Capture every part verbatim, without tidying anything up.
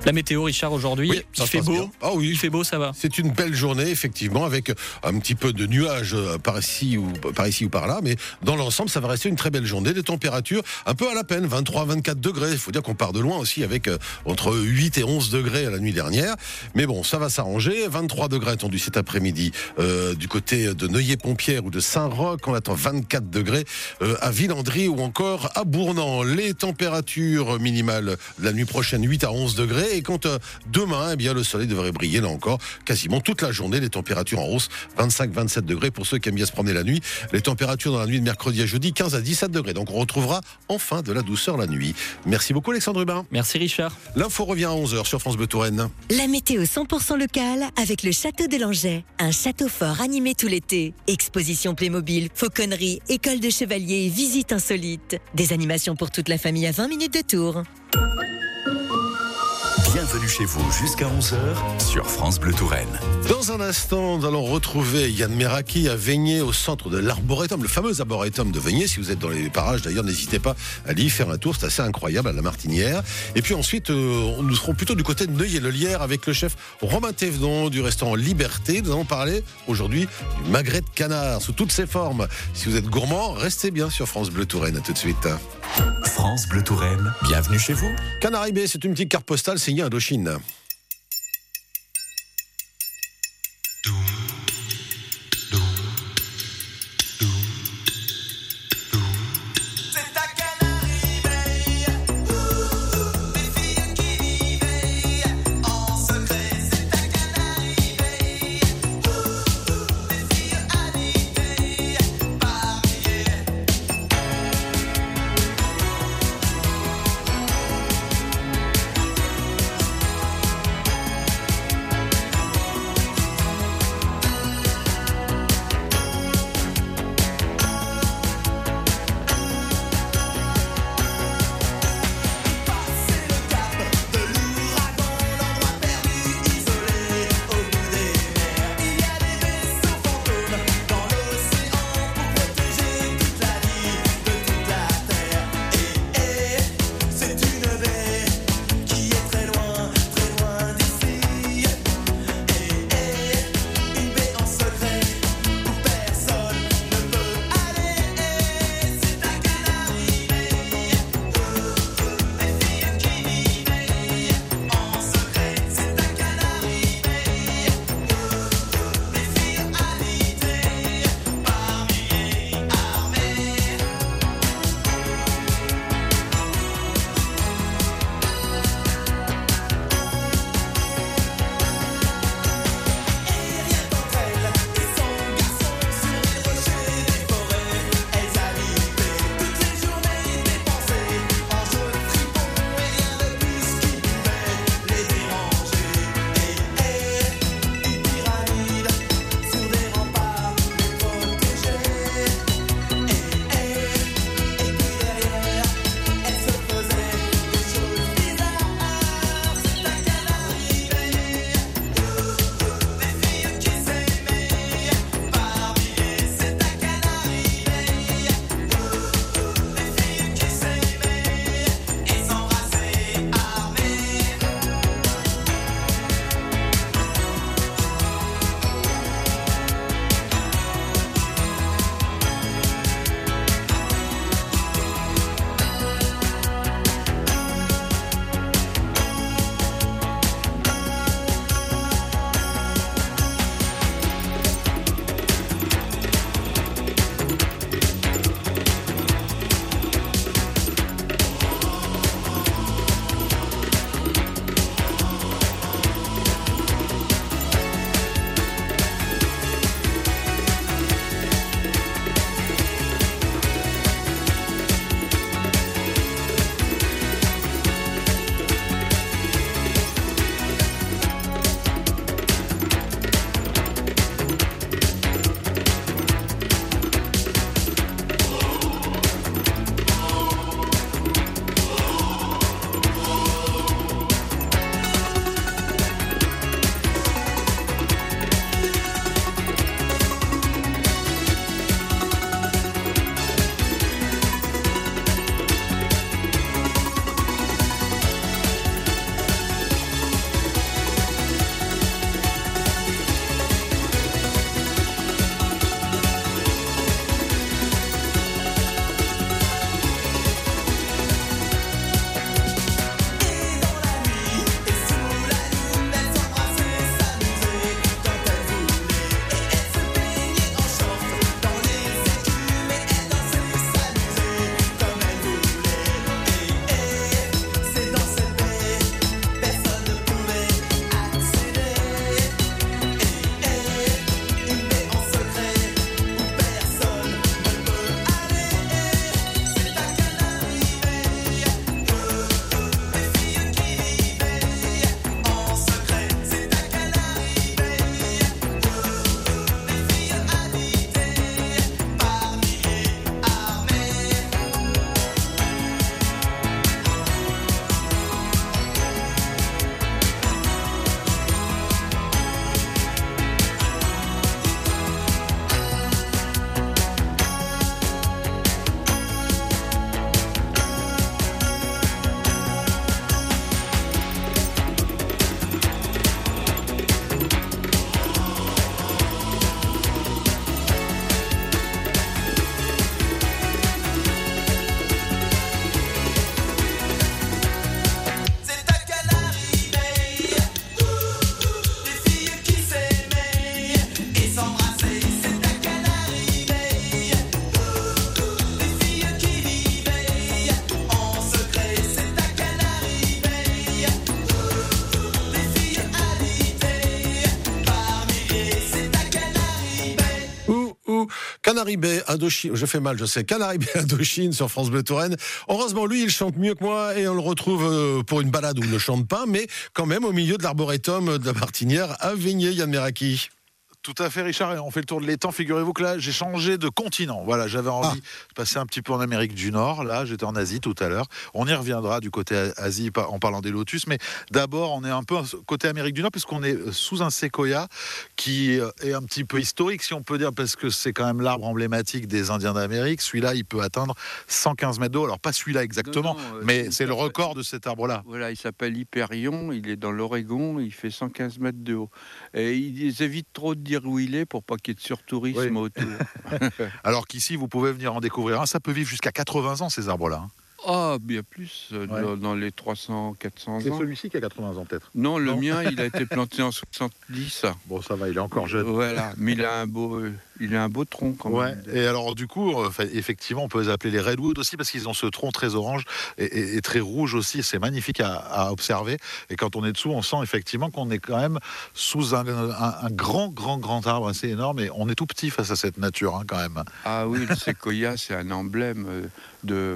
La météo, Richard, aujourd'hui, Oui, ça il se fait passe beau. bien. Ah oui. Il fait beau, ça va. C'est une belle journée, effectivement, avec un petit peu de nuages par ici ou par ici ou par là, mais dans l'ensemble, ça va rester une très belle journée. Des températures un peu à la peine, vingt-trois à vingt-quatre degrés. Il faut dire qu'on part de loin aussi, avec euh, entre huit et onze degrés à la nuit dernière. Mais bon, ça va s'arranger. vingt-trois degrés attendus cet après-midi euh, du côté de Neuilly-Pompières ou de Saint-Roch. On attend vingt-quatre degrés euh, à Villandry ou encore à Bournan. Les températures minimales de la nuit prochaine, huit à onze degrés. Et quant à demain, eh bien, le soleil devrait briller là encore quasiment toute la journée. Les températures en hausse, vingt-cinq à vingt-sept degrés pour ceux qui aiment bien se promener la nuit. Les températures dans la nuit de mercredi à jeudi, quinze à dix-sept degrés. Donc on retrouvera enfin de la douceur la nuit. Merci beaucoup Alexandre Rubin. Merci Richard. L'info revient à onze heures sur France Bleu Touraine. La météo cent pour cent locale avec le Château de Langeais. Un château fort animé tout l'été. Exposition Playmobil, fauconnerie, école de chevaliers et visites insolites. Des animations pour toute la famille à vingt minutes de Tours. Bienvenue chez vous jusqu'à onze heures sur France Bleu Touraine. Dans un instant, nous allons retrouver Yann Meraki à Veigné, au centre de l'Arboretum, le fameux Arboretum de Veigné. Si vous êtes dans les parages, d'ailleurs, n'hésitez pas à aller y faire un tour. C'est assez incroyable à la Martinière. Et puis ensuite, euh, nous serons plutôt du côté de Neuilly-le-Lierre avec le chef Romain Thévenon du restaurant Liberté. Nous allons parler aujourd'hui du magret de canard sous toutes ses formes. Si vous êtes gourmand, restez bien sur France Bleu Touraine. À tout de suite. France Bleu Touraine, bienvenue chez vous. Canaries-Bay, c'est une petite carte postale signée Indochine. Canary Bay Indochine, je fais mal, je sais, Canary Bay Indochine sur France Bleu Touraine. Heureusement, lui, il chante mieux que moi et on le retrouve pour une balade où il ne chante pas, mais quand même au milieu de l'arboretum de la Martinière à Vigné, Yann Meraki. Tout à fait, Richard, et on fait le tour de l'étang. Figurez-vous que là, j'ai changé de continent. Voilà, j'avais envie ah. de passer un petit peu en Amérique du Nord. Là, j'étais en Asie tout à l'heure. On y reviendra du côté Asie en parlant des lotus. Mais d'abord, on est un peu côté Amérique du Nord, puisqu'on est sous un séquoia qui est un petit peu historique, si on peut dire, parce que c'est quand même l'arbre emblématique des Indiens d'Amérique. Celui-là, il peut atteindre cent quinze mètres d'eau. Alors, pas celui-là exactement, non, non, euh, mais c'est le record de cet arbre-là. Voilà, il s'appelle Hyperion. Il est dans l'Oregon. Il fait cent quinze mètres de haut. Et ils évitent trop de dire où il est pour pas qu'il y ait de surtourisme oui. autour. Alors qu'ici, vous pouvez venir en découvrir un. Ça peut vivre jusqu'à quatre-vingts ans, ces arbres-là. Hein. Ah, bien plus, euh, ouais. dans, dans les trois cents, quatre cents ans. C'est celui-ci qui a quatre-vingts ans, peut-être? Non, le non. mien, il a été planté en soixante-dix. Bon, ça va, il est encore jeune. Voilà, mais il a un beau, euh, il a un beau tronc quand ouais. même. Et alors, du coup, euh, effectivement, on peut les appeler les redwood aussi, parce qu'ils ont ce tronc très orange et, et, et très rouge aussi. C'est magnifique à, à observer. Et quand on est dessous, on sent effectivement qu'on est quand même sous un, un, un grand, grand, grand arbre assez énorme. Et on est tout petit face à cette nature, hein, quand même. Ah oui, le séquoia, c'est un emblème de...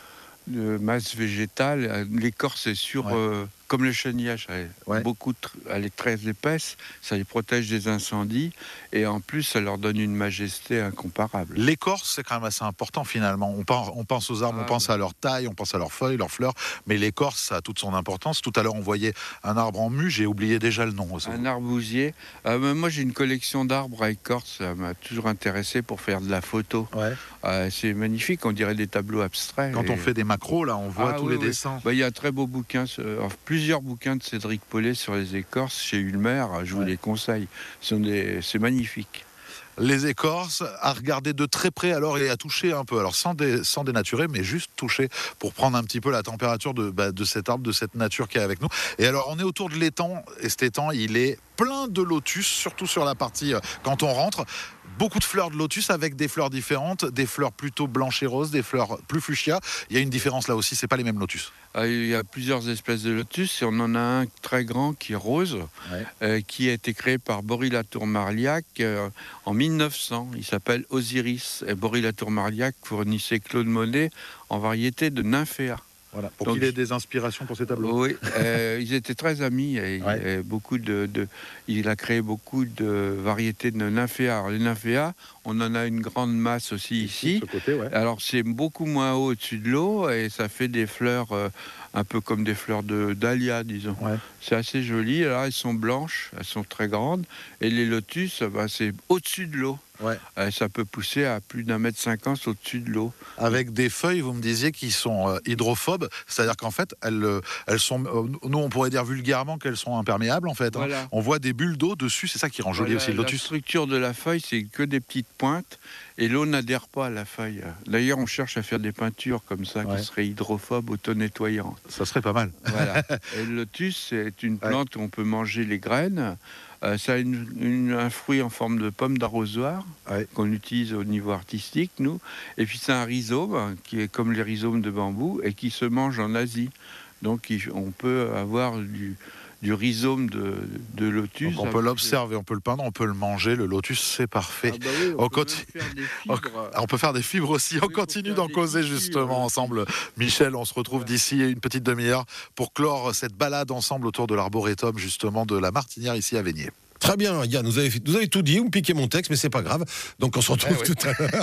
de masse végétale. L'écorce est sur, ouais. euh, comme le cheniage, elle, ouais. beaucoup, elle est très épaisse, ça les protège des incendies, et en plus, ça leur donne une majesté incomparable. L'écorce, c'est quand même assez important finalement. On pense, on pense aux arbres, ah, on pense ouais. à leur taille, on pense à leurs feuilles, leurs fleurs, mais l'écorce, ça a toute son importance. Tout à l'heure, on voyait un arbre en mue, j'ai oublié déjà le nom aussi. Un arbousier. Euh, moi, j'ai une collection d'arbres à écorce, ça m'a toujours intéressé pour faire de la photo. Ouais. Euh, c'est magnifique, on dirait des tableaux abstraits. Quand et... on fait des macros, là, on voit ah, tous oui, les oui. dessins. Bah, y a un très beau bouquin, euh, plusieurs bouquins de Cédric Paulet sur les écorces chez Ulmer, je vous ouais. les conseille. Ce sont des... C'est magnifique. Les écorces, à regarder de très près alors et à toucher un peu, alors sans, dé, sans dénaturer, mais juste toucher pour prendre un petit peu la température de, bah, de cet arbre, de cette nature qui est avec nous. Et alors on est autour de l'étang, et cet étang il est plein de lotus, surtout sur la partie euh, quand on rentre. Beaucoup de fleurs de lotus avec des fleurs différentes, des fleurs plutôt blanches et roses, des fleurs plus fuchsia. Il y a une différence là aussi, c'est pas les mêmes lotus. Il y a plusieurs espèces de lotus et on en a un très grand qui est rose, ouais. euh, qui a été créé par Bory Latour-Marliac euh, en mille neuf cents. Il s'appelle Osiris. Et Bory Latour-Marliac fournissait Claude Monet en variété de nymphéa. Voilà, pour qu'il ait des inspirations pour ces tableaux. Oui, euh, ils étaient très amis. Et, ouais. et beaucoup de, de, il a créé beaucoup de variétés de nymphéas. Alors, les nymphéas, on en a une grande masse aussi ici. De ce côté, ouais. Alors c'est beaucoup moins haut au-dessus de l'eau et ça fait des fleurs euh, un peu comme des fleurs de dahlia, disons. Ouais. C'est assez joli. Alors elles sont blanches, elles sont très grandes. Et les lotus, bah, c'est au-dessus de l'eau. Ouais. Euh, ça peut pousser à plus d'un mètre cinquante au-dessus de l'eau. Avec des feuilles, vous me disiez, qui sont euh, hydrophobes, c'est-à-dire qu'en fait, elles, euh, elles sont, euh, nous on pourrait dire vulgairement qu'elles sont imperméables en fait. Hein. Voilà. On voit des bulles d'eau dessus, c'est ça qui rend joli voilà, aussi le lotus. La structure de la feuille, c'est que des petites pointes et l'eau n'adhère pas à la feuille. D'ailleurs, on cherche à faire des peintures comme ça ouais. qui seraient hydrophobes, auto-nettoyantes. Ça serait pas mal. Voilà. Et le lotus, c'est une plante ouais. où on peut manger les graines. Euh, ça a une, une, un fruit en forme de pomme d'arrosoir ouais. qu'on utilise au niveau artistique, nous. Et puis c'est un rhizome qui est comme les rhizomes de bambou et qui se mange en Asie. Donc il, on peut avoir du, du rhizome de, de lotus. Donc on peut l'observer, on peut le peindre, on peut le manger. Le lotus, c'est parfait. Ah bah oui, on, on, peut continue... on, on peut faire des fibres aussi. Oui, on continue d'en causer tissus, justement ouais. ensemble. Michel, on se retrouve ouais. d'ici une petite demi-heure pour clore cette balade ensemble autour de l'arboretum justement de la Martinière ici à Vigné. Très bien, Yann, vous avez, vous avez tout dit, vous me piquez mon texte, mais c'est pas grave. Donc on se retrouve eh oui. tout à l'heure.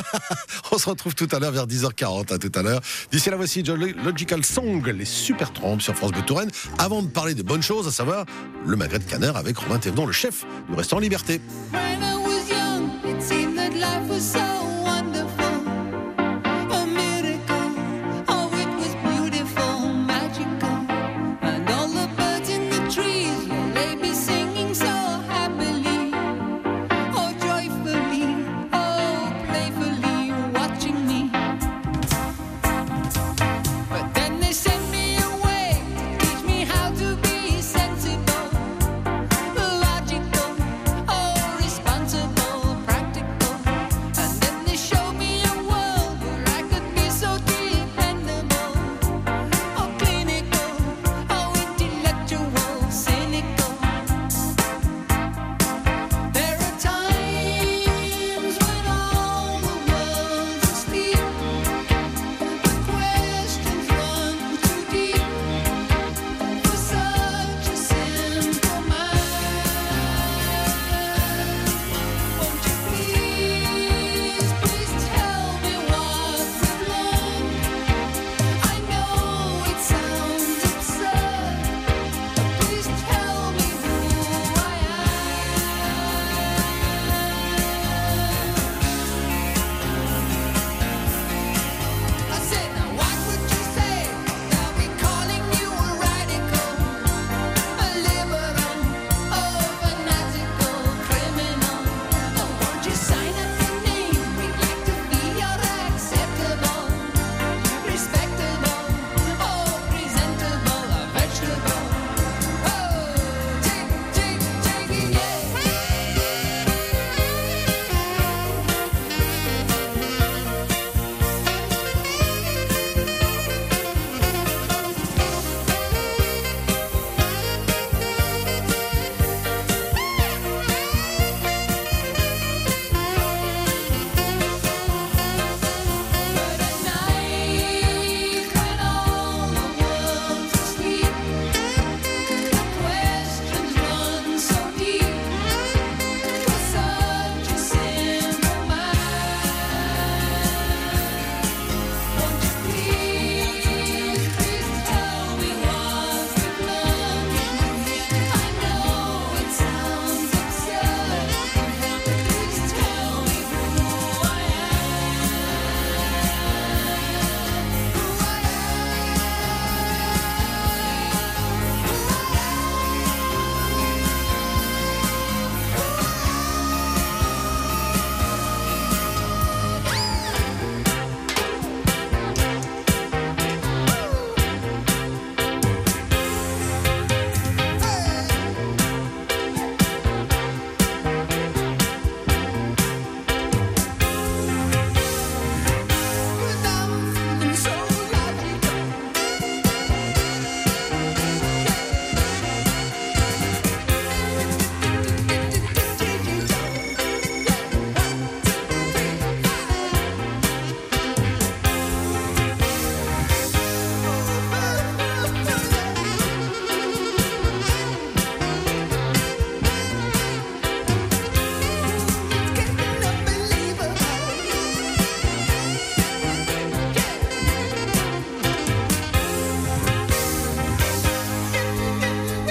On se retrouve tout à l'heure vers dix heures quarante, à tout à l'heure. D'ici là, voici Logical Song, les super trompes sur France Bleu Touraine. Avant de parler des bonnes choses, à savoir le magret de canard avec Romain Thévenon, le chef du restaurant Liberté.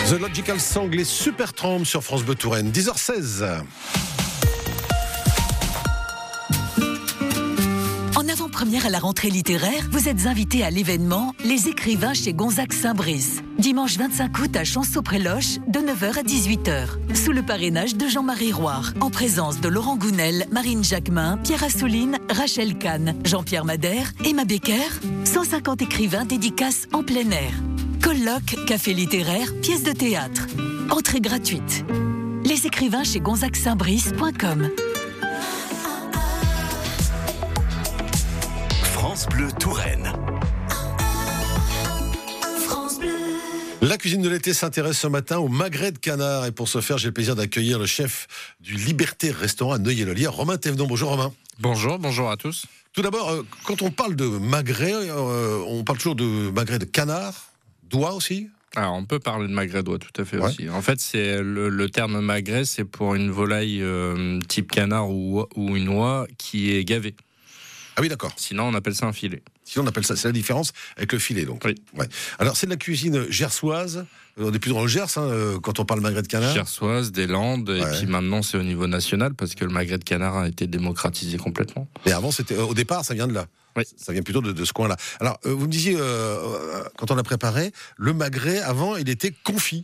The Logical Song, les Super Tramps sur France Bleu Touraine, dix heures seize. En avant-première à la rentrée littéraire, vous êtes invités à l'événement Les écrivains chez Gonzague Saint-Brice. Dimanche vingt-cinq août à Chanceau-près-Loche, de neuf heures à dix-huit heures. Sous le parrainage de Jean-Marie Roire. En présence de Laurent Gounel, Marine Jacquemin, Pierre Assouline, Rachel Kahn, Jean-Pierre Madère, Emma Becker. cent cinquante écrivains dédicaces en plein air. Colloques, café littéraire, pièces de théâtre. Entrée gratuite. Les écrivains chez gonzague saint brice point com. France Bleu Touraine. La cuisine de l'été s'intéresse ce matin au magret de canard. Et pour ce faire, j'ai le plaisir d'accueillir le chef du Liberté Restaurant à Neuilly-le-Lire, Romain Thévenon. Bonjour Romain. Bonjour, bonjour à tous. Tout d'abord, euh, quand on parle de magret, euh, on parle toujours de magret de canard, d'oie aussi ? Alors, on peut parler de magret d'oie, tout à fait Ouais. aussi. En fait, c'est le, le terme magret, c'est pour une volaille euh, type canard ou, ou une oie qui est gavée. Ah oui, d'accord. Sinon, on appelle ça un filet. Sinon, on appelle ça, c'est la différence avec le filet, donc. Oui. Ouais. Alors, c'est de la cuisine gersoise. On est plus dans le Gers, hein, euh, quand on parle magret de canard. Gersoise, des Landes, Ouais. et puis maintenant, c'est au niveau national, parce que le magret de canard a été démocratisé complètement. Mais avant, c'était, au départ, ça vient de là. Oui. Ça vient plutôt de, de ce coin-là. Alors, euh, vous me disiez, euh, quand on l'a préparé, le magret, avant, il était confit.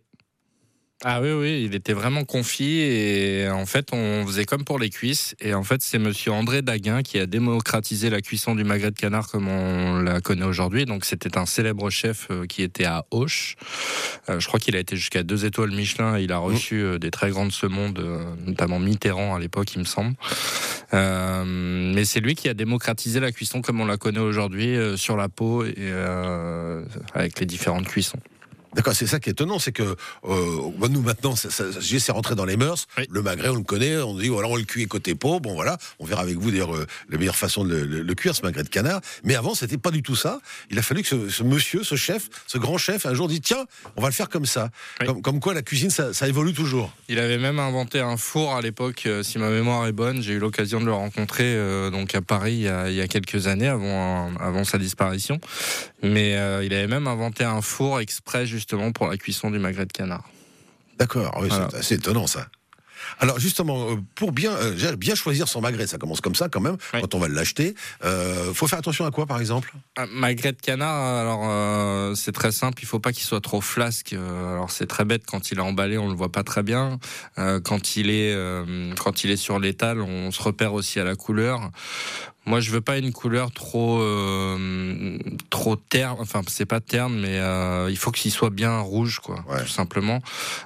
Ah oui, oui, il était vraiment confit et en fait, on faisait comme pour les cuisses. Et en fait, c'est monsieur André Daguin qui a démocratisé la cuisson du magret de canard comme on la connaît aujourd'hui. Donc, c'était un célèbre chef qui était à Auch. Euh, je crois qu'il a été jusqu'à deux étoiles Michelin et il a reçu mmh. des très grandes semondes, notamment Mitterrand à l'époque, il me semble. Euh, mais c'est lui qui a démocratisé la cuisson comme on la connaît aujourd'hui, euh, sur la peau et euh, avec les différentes cuissons. D'accord, c'est ça qui est étonnant, c'est que euh, nous maintenant, ça, ça, c'est rentré dans les mœurs. Oui. Le magret, on le connaît, on dit voilà, on le cuit côté peau. Bon voilà, on verra avec vous d'ailleurs euh, la meilleure façon de le, le, le cuire, ce magret de canard. Mais avant, c'était pas du tout ça. Il a fallu que ce, ce monsieur, ce chef, ce grand chef, un jour dit tiens, on va le faire comme ça. Oui. Comme, comme quoi, la cuisine, ça, ça évolue toujours. Il avait même inventé un four à l'époque, euh, si ma mémoire est bonne. J'ai eu l'occasion de le rencontrer euh, donc à Paris il y, a, il y a quelques années, avant, avant sa disparition. Mais euh, il avait même inventé un four exprès justement pour la cuisson du magret de canard. D'accord, oui, voilà. C'est assez étonnant ça. Alors justement, pour bien, euh, bien choisir son magret, ça commence comme ça quand même, oui. Quand on va l'acheter, euh, faut faire attention à quoi par exemple ? Un magret de canard, alors euh, c'est très simple, il faut pas qu'il soit trop flasque. Euh, alors c'est très bête, quand il est emballé, on le voit pas très bien. Euh, quand il est, euh, quand il est sur l'étal, on se repère aussi à la couleur. Moi, je veux pas une couleur trop, euh, trop terne. Enfin, c'est pas terne, mais euh, il faut qu'il soit bien rouge, quoi, ouais. Tout simplement.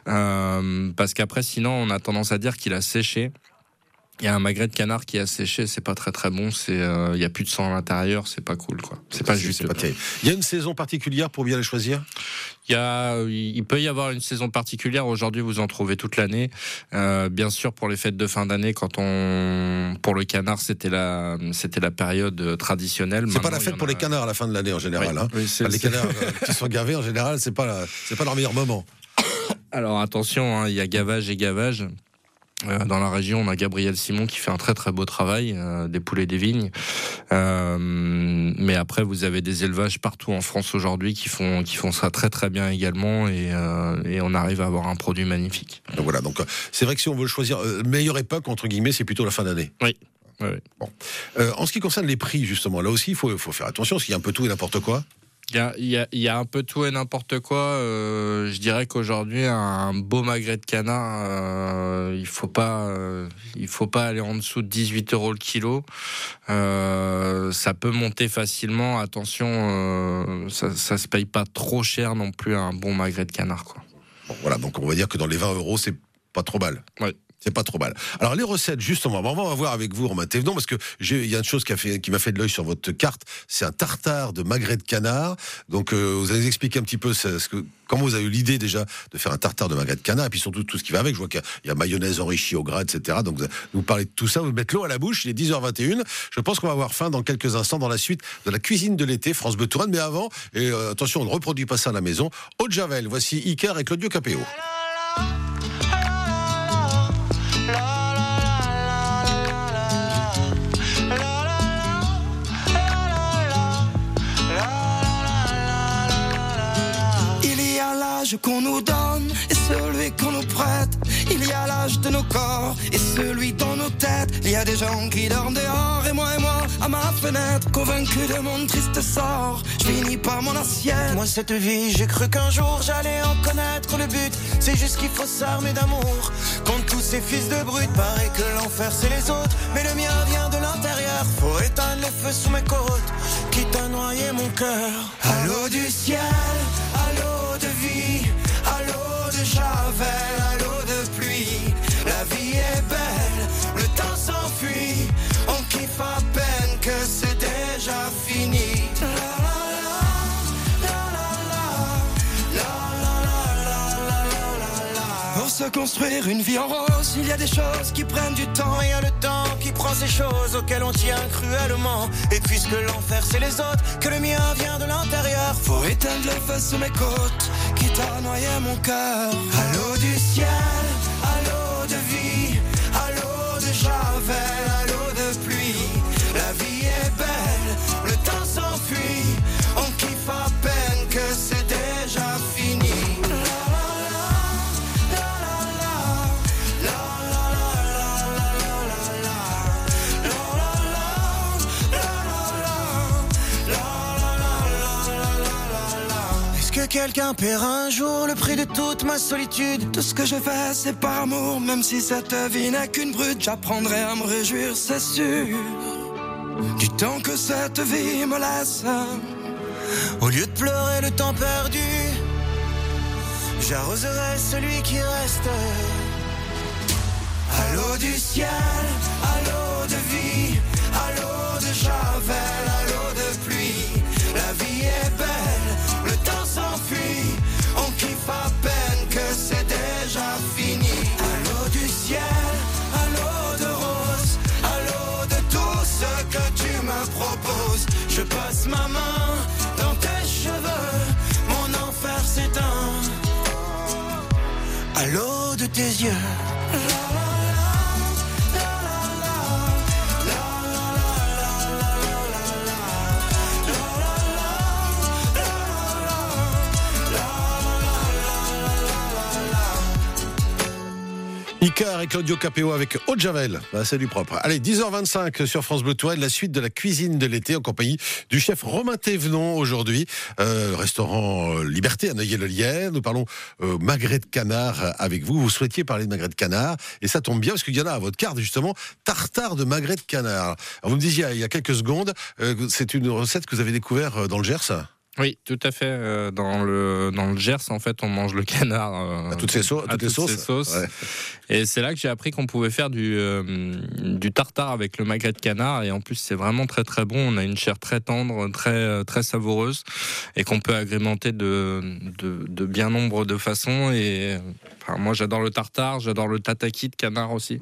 Euh, parce qu'après, sinon, on a tendance à dire qu'il a séché. Il y a un magret de canard qui a séché, c'est pas très très bon. C'est, euh, il y a plus de sang à l'intérieur, c'est pas cool, quoi. C'est pas juste. Il y a une saison particulière pour bien les choisir ? Il y a, il peut y avoir une saison particulière. Aujourd'hui, vous en trouvez toute l'année. Euh, bien sûr, pour les fêtes de fin d'année, quand on, pour le canard, c'était la, c'était la période traditionnelle. C'est Maintenant, pas la fête pour a... les canards à la fin de l'année en général. Oui, hein. oui, c'est, enfin, les c'est... canards qui sont gavés en général, c'est pas, la, c'est pas leur meilleur moment. Alors attention, hein, il y a gavage et gavage. Euh, dans la région, on a Gabriel Simon qui fait un très très beau travail, euh, des poulets des vignes. Euh, mais après, vous avez des élevages partout en France aujourd'hui qui font qui font ça très très bien également, et, euh, et on arrive à avoir un produit magnifique. Donc voilà. Donc c'est vrai que si on veut choisir euh, meilleure époque entre guillemets, c'est plutôt la fin d'année. Oui. Oui. Bon. Euh, en ce qui concerne les prix, justement, là aussi, il faut faut faire attention, parce qu'il y a un peu tout et n'importe quoi. Il y a, il, y a, il y a un peu tout et n'importe quoi. Euh, je dirais qu'aujourd'hui, un beau magret de canard, euh, il faut pas, euh, il faut pas aller en dessous de dix-huit euros le kilo. Euh, ça peut monter facilement. Attention, euh, ça, ça se paye pas trop cher non plus un bon magret de canard, quoi. Bon, voilà, donc on va dire que dans les vingt euros, c'est pas trop mal. Ouais. C'est pas trop mal. Alors les recettes, justement, on va voir avec vous, Romain Thévenon, parce que il y a une chose qui, a fait, qui m'a fait de l'œil sur votre carte, c'est un tartare de magret de canard. Donc euh, vous allez nous expliquer un petit peu ce, ce que, comment vous avez eu l'idée déjà de faire un tartare de magret de canard, et puis surtout tout ce qui va avec. Je vois qu'il y a, il y a mayonnaise enrichie au gras, et cetera. Donc vous, vous parlez de tout ça, vous mettez l'eau à la bouche, il est dix heures vingt et une. Je pense qu'on va avoir faim dans quelques instants dans la suite de la cuisine de l'été, France Bleu Touraine. Mais avant, et euh, attention, on ne reproduit pas ça à la maison, Eau de Javel, voici Icar et Claudio Capéo. l'âge qu'on nous donne et celui qu'on nous prête. Il y a l'âge de nos corps et celui dans nos têtes. Il y a des gens qui dorment dehors et moi et moi à ma fenêtre, convaincu de mon triste sort. Je finis par mon assiette. Moi cette vie, j'ai cru qu'un jour j'allais en connaître le but. C'est juste qu'il faut s'armer d'amour contre tous ces fils de brutes. Paraît que l'enfer c'est les autres, mais le mien vient de l'intérieur. Faut éteindre le feu sous mes côtes, quitte à noyer mon cœur. À l'eau du ciel, à l'eau de vie, à l'eau de javel, à l'eau de pluie. La vie est belle, le temps s'enfuit. On kiffe à peine que c'est déjà fini. La, la, la, la, la, la, la, la, la, la. Pour se construire une vie en rose, il y a des choses qui prennent du temps. Il y a le temps qui prend ces choses auxquelles on tient cruellement. Et puisque l'enfer c'est les autres, que le mien vient de l'intérieur, faut éteindre le feu sous mes côtes, quitte à noyer mon cœur. À l'eau du ciel, à l'eau de vie, à l'eau de javel, à l'eau de pluie. La vie est belle, le temps s'enfuit. On kiffe à peine que c'est déjà fini. Que quelqu'un paiera un jour le prix de toute ma solitude. Tout ce que je fais c'est par amour, même si cette vie n'est qu'une brute. J'apprendrai à me réjouir, c'est sûr, du temps que cette vie me laisse. Au lieu de pleurer le temps perdu, j'arroserai celui qui reste. À l'eau du ciel, à l'eau de vie, à l'eau de javel, à l'eau de pluie. La vie est belle, le temps s'enfuit. On kiffe à peine que c'est déjà fini. À l'eau du ciel, à l'eau de rose, à l'eau de tout ce que tu me proposes. Je passe ma main dans tes cheveux, mon enfer s'éteint. À l'eau de tes yeux. Icar et Claudio Capéo avec Eau de Javel. Bah, c'est du propre. Allez, dix heures vingt-cinq sur France Bleu Touraine, la suite de la cuisine de l'été en compagnie du chef Romain Thévenon aujourd'hui. Euh, restaurant euh, Liberté à Noyers-le-Lierre. Nous parlons euh, magret de canard avec vous. Vous souhaitiez parler de magret de canard et ça tombe bien parce qu'il y en a à votre carte justement, tartare de magret de canard. Alors, vous me disiez il y a quelques secondes, euh, c'est une recette que vous avez découvert dans le Gers. Oui, tout à fait. Dans le dans le Gers, en fait, on mange le canard euh, à toutes ses sauces. À toutes, toutes sauces. Ses sauces. Ouais. Et c'est là que j'ai appris qu'on pouvait faire du euh, du tartare avec le magret de canard. Et en plus, c'est vraiment très très bon. On a une chair très tendre, très très savoureuse, et qu'on peut agrémenter de de, de bien nombre de façons. Et enfin, moi, j'adore le tartare, j'adore le tataki de canard aussi.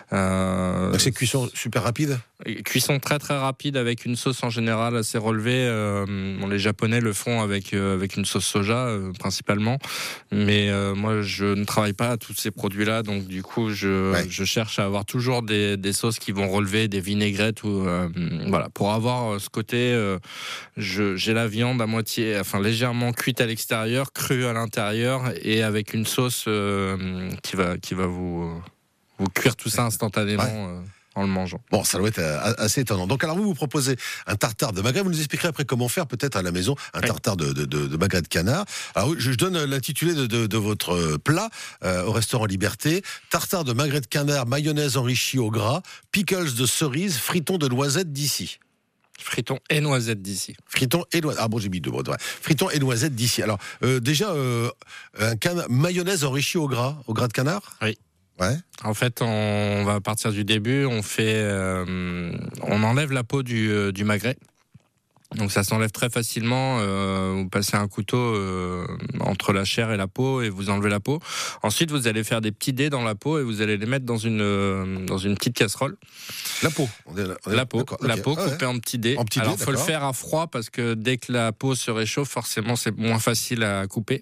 Euh, c'est cuisson super rapide. Cuisson très très rapide avec une sauce en général assez relevée. Euh, bon, les Japonais le font avec euh, avec une sauce soja euh, principalement, mais euh, moi je ne travaille pas à tous ces produits-là, donc du coup je ouais. je cherche à avoir toujours des des sauces qui vont relever, des vinaigrettes ou euh, voilà, pour avoir ce côté. Euh, je j'ai la viande à moitié, enfin légèrement cuite à l'extérieur, crue à l'intérieur, et avec une sauce euh, qui va qui va vous vous cuire tout ça instantanément. Ouais. Euh, en le mangeant. Bon, ça doit être assez étonnant. Donc, alors vous vous proposez un tartare de magret. Vous nous expliquerez après comment faire, peut-être à la maison, un oui. tartare de, de, de, de magret de canard. Alors, je, je donne l'intitulé de, de, de votre plat euh, au restaurant Liberté. Tartare de magret de canard, mayonnaise enrichie au gras, pickles de cerise, fritons de noisettes d'ici. Fritons et noisettes d'ici. Fritons et noisettes. Ah bon, j'ai mis deux mots. Ouais. Fritons et noisettes d'ici. Alors, euh, déjà, euh, un canard, mayonnaise enrichie au gras, au gras de canard. Oui. Ouais. En fait, on va partir du début. On fait, euh, on enlève la peau du, euh, du magret. Donc ça s'enlève très facilement. Euh, vous passez un couteau euh, entre la chair et la peau et vous enlevez la peau. Ensuite, vous allez faire des petits dés dans la peau et vous allez les mettre dans une euh, dans une petite casserole. La peau. On est là, on est la peau. La okay. peau ah ouais. coupée en petits dés. En petits Alors, dés, faut le faire à froid parce que dès que la peau se réchauffe, forcément, c'est moins facile à couper.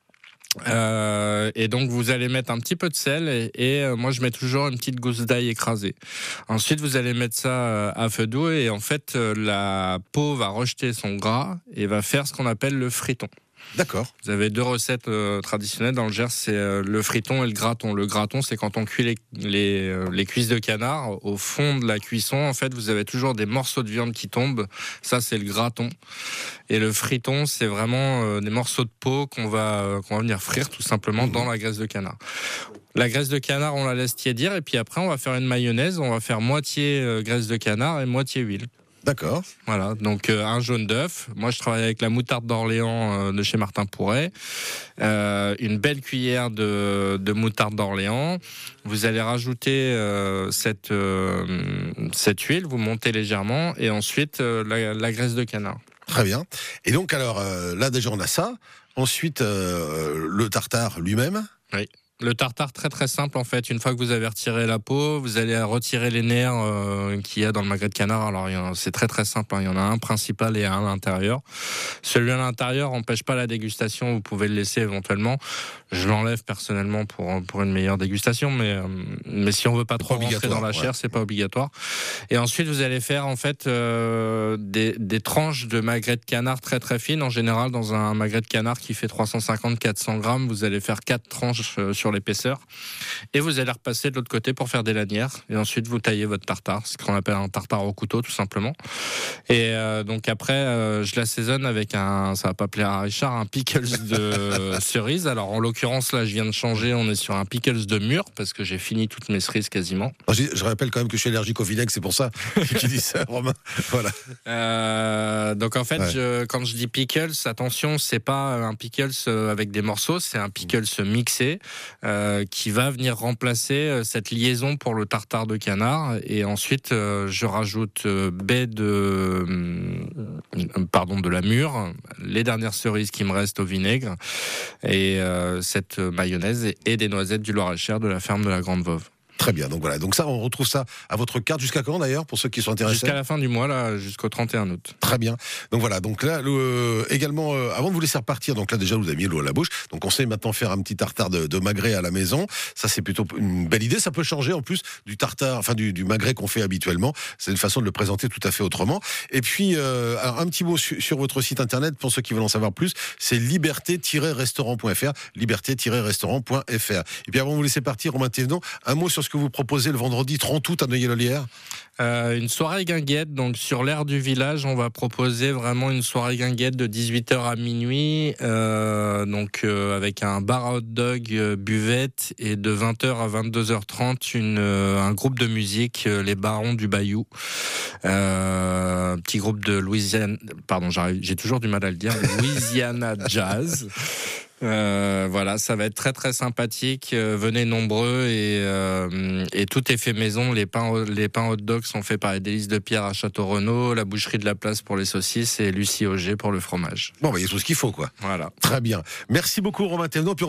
Euh, et donc vous allez mettre un petit peu de sel et, et euh, moi je mets toujours une petite gousse d'ail écrasée. Ensuite vous allez mettre ça euh, à feu doux et en fait euh, la peau va rejeter son gras et va faire ce qu'on appelle le friton. D'accord. Vous avez deux recettes euh, traditionnelles dans le Gers, c'est euh, le friton et le graton. Le graton, c'est quand on cuit les, les, euh, les cuisses de canard. Au fond de la cuisson, en fait, vous avez toujours des morceaux de viande qui tombent. Ça, c'est le graton. Et le friton, c'est vraiment euh, des morceaux de peau qu'on va, euh, qu'on va venir frire tout simplement mmh. dans la graisse de canard. La graisse de canard, on la laisse tiédir et puis après, on va faire une mayonnaise. On va faire moitié euh, graisse de canard et moitié huile. D'accord. Voilà, donc euh, un jaune d'œuf. Moi, je travaille avec la moutarde d'Orléans euh, de chez Martin Pourret. Euh, une belle cuillère de, de moutarde d'Orléans. Vous allez rajouter euh, cette, euh, cette huile, vous montez légèrement et ensuite euh, la, la graisse de canard. Très bien. Et donc, alors, euh, là, déjà, on a ça. Ensuite, euh, le tartare lui-même. Oui. Le tartare, très très simple en fait. Une fois que vous avez retiré la peau, vous allez retirer les nerfs euh, qu'il y a dans le magret de canard. Alors il y a, c'est très très simple, hein. Il y en a un principal et un à l'intérieur. Celui à l'intérieur n'empêche pas la dégustation, vous pouvez le laisser éventuellement. Je l'enlève personnellement pour, pour une meilleure dégustation, mais, euh, mais si on veut pas trop rentrer dans la chair, ouais. c'est pas obligatoire. Et ensuite vous allez faire en fait euh, des, des tranches de magret de canard très très fines. En général, dans un magret de canard qui fait trois cent cinquante à quatre cents grammes, vous allez faire quatre tranches euh, sur l'épaisseur et vous allez repasser de l'autre côté pour faire des lanières et ensuite vous taillez votre tartare, ce qu'on appelle un tartare au couteau tout simplement. Et euh, donc après euh, je l'assaisonne avec un, ça va pas plaire à Richard, un pickles de cerise. Alors en l'occurrence là je viens de changer, on est sur un pickles de mûre parce que j'ai fini toutes mes cerises quasiment. Je, je rappelle quand même que je suis allergique au vinaigre, c'est pour ça que tu dis ça, Romain. Voilà. Euh, donc en fait ouais. je, quand je dis pickles, attention, c'est pas un pickles avec des morceaux, c'est un pickles mixé. Euh, qui va venir remplacer euh, cette liaison pour le tartare de canard. Et ensuite, euh, je rajoute euh, baie de, euh, pardon, de la mûre, les dernières cerises qui me restent au vinaigre, et euh, cette mayonnaise et, et des noisettes du Loir-et-Cher de la ferme de la Grande Veuve. Très bien, donc voilà. Donc ça, on retrouve ça à votre carte jusqu'à quand d'ailleurs, pour ceux qui sont intéressés? Jusqu'à la fin du mois, là, jusqu'au trente et un août. Très bien. Donc voilà, donc là, le, euh, également, euh, avant de vous laisser repartir, donc là déjà, vous avez mis l'eau à la bouche. Donc on sait maintenant faire un petit tartare de, de magret à la maison. Ça, c'est plutôt une belle idée. Ça peut changer en plus du tartare, enfin du, du magret qu'on fait habituellement. C'est une façon de le présenter tout à fait autrement. Et puis, euh, alors, un petit mot su, sur votre site internet, pour ceux qui veulent en savoir plus, c'est liberté tiret restaurant point f r, liberté tiret restaurant point f r. Et puis avant de vous laisser partir, Romain Thévenot, un mot sur ce que vous proposez le vendredi trente août à Noyers-le-Lierre. Euh, une soirée guinguette, donc sur l'aire du village, on va proposer vraiment une soirée guinguette de dix-huit heures à minuit, euh, donc euh, avec un bar à hot dog, euh, buvette, et de vingt heures à vingt-deux heures trente, une, euh, un groupe de musique, euh, les Barons du Bayou, euh, un petit groupe de Louisiane, pardon, j'ai toujours du mal à le dire, Louisiana Jazz. Euh, voilà, ça va être très très sympathique. Euh, venez nombreux et, euh, et tout est fait maison. Les pains, les pains hot dogs sont faits par les Délices de Pierre à Château-Renaud, la boucherie de la Place pour les saucisses et Lucie Auger pour le fromage. Bon, bah, il y a tout ce qu'il faut, quoi. Voilà. Très bien. Merci beaucoup, Romain Thévenot.